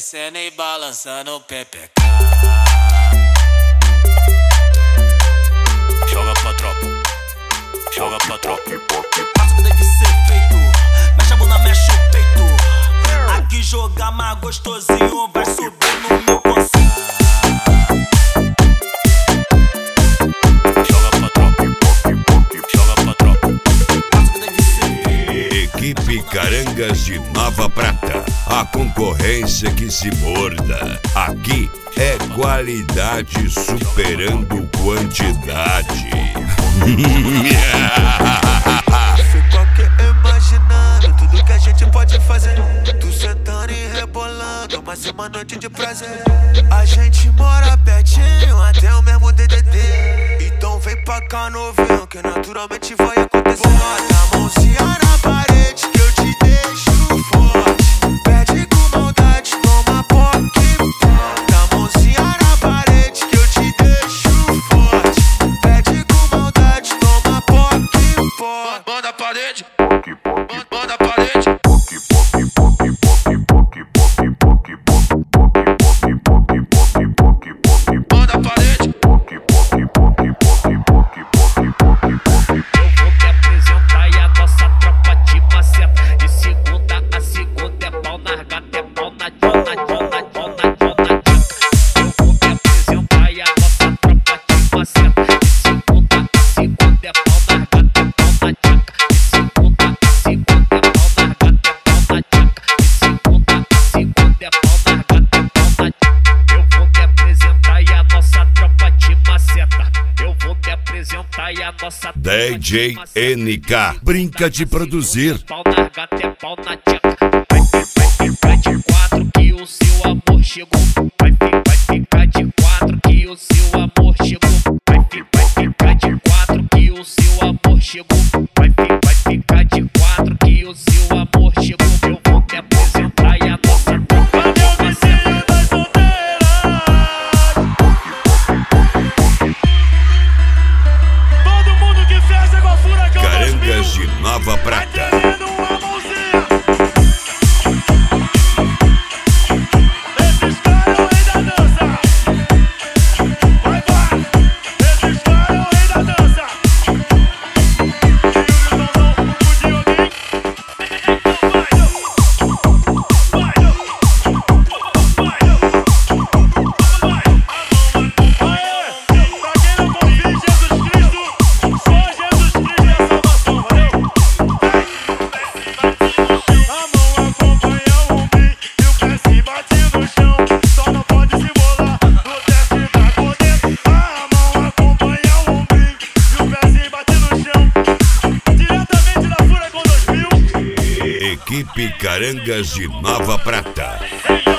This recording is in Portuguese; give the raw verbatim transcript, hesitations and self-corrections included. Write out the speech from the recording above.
descendo e balançando o pepeca. Joga pra tropa, joga pra tropa. Faça o que deve ser feito, mexe a bunda, mexe o peito. Aqui jogar mais gostosinho, vai subir no meu conceito. Joga pra tropa, joga pra tropa. Faça o que deve ser feito. Equipe Carangas de Nova Prata, a concorrência que se morda. Aqui é qualidade superando quantidade. Fico aqui imaginando tudo que a gente pode fazer. Tu sentando e rebolando, mas é uma noite de prazer. A gente mora pertinho, até o mesmo D D D. Então vem pra cá novinho, que naturalmente vai acontecer. Bota a mãozinha na parede que eu te deixo forte. Pede com maldade, toma poque. Bota a mãozinha na parede que eu te deixo forte. Pede com maldade, toma poque. Bota a parede, bota a parede. Bota a parede. D J N K brinca de produzir. Pau na gata é pau na tcheca. Vai, vai ficar de quatro que o seu amor chegou. Vai, vai ficar de quatro que o seu amor chegou. Vai, vai ficar de quatro que o seu amor chegou. Vai, vai ficar de quatro que o seu amor chegou. Eu vou te apresentar e a nossa tropa. Cadê o vizinho das solteiras? Todo mundo que fecha igual furacão. Carangas de Nova Prata. Equipe Carangas de Nova Prata.